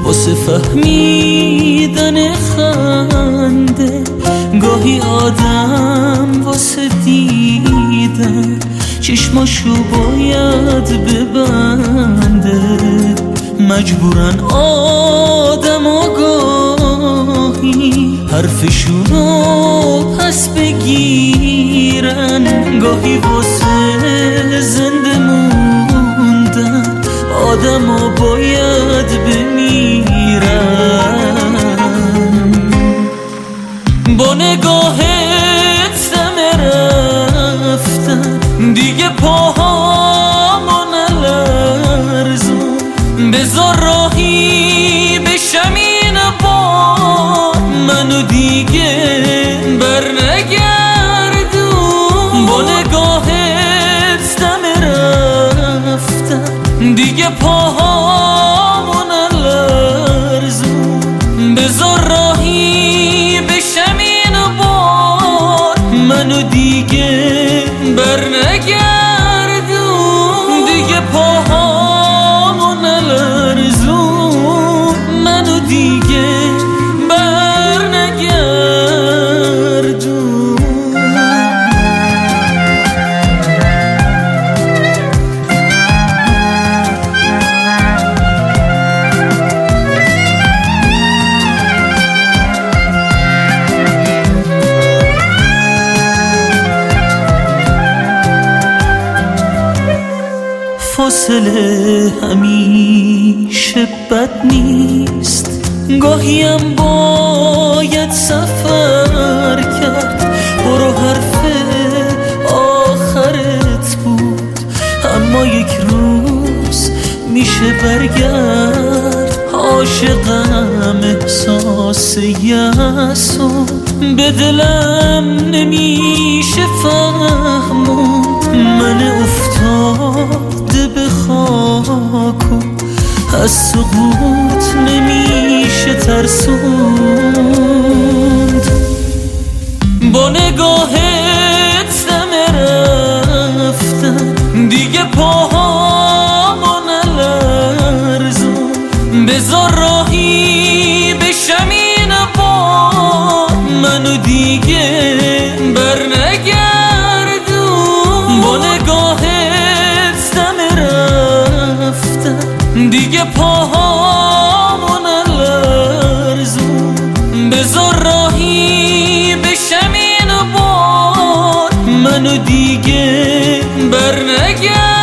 واسه فهمیدن خنده، گاهی آدم واسه دیدن چشماشو باید ببنده. مجبورن آدم گاهی حرفشونو پس بگیرن، گاهی واسه زنده موندن آدمو باید بمیرن. با نگاهت دم رفتن دیگه پاهامو نلرزون، بذار راهی بشم این بار، منو دیگه بر نگردون. با نگاهت دم رفتن دیگه پاهامو نلرزون، بذار راهی بشم این بار، منو دیگه بر نگردون. دیگه پاهامو نلرزون، منو دیگه بر نگردون. فاصله همیشه بد نیست، گاهی هم باید سفر کرد. برو حرف آخرت بود، اما یک روز میشه برگرد. عاشقم احساس یأسو به دلم نمیشه فهمون، من افتاده به خاکو از سقوط نمیشه ترسوند. با نگاهت دم رفتن دیگه پاهامو نلرزون، بذار راهی بشم این بار، منو دیگه بر نگردون. با نگاهت دم رفتن دیگه پاهامو نلرزون، بذار راهی بشم این بار، منو دیگه بر نگردون.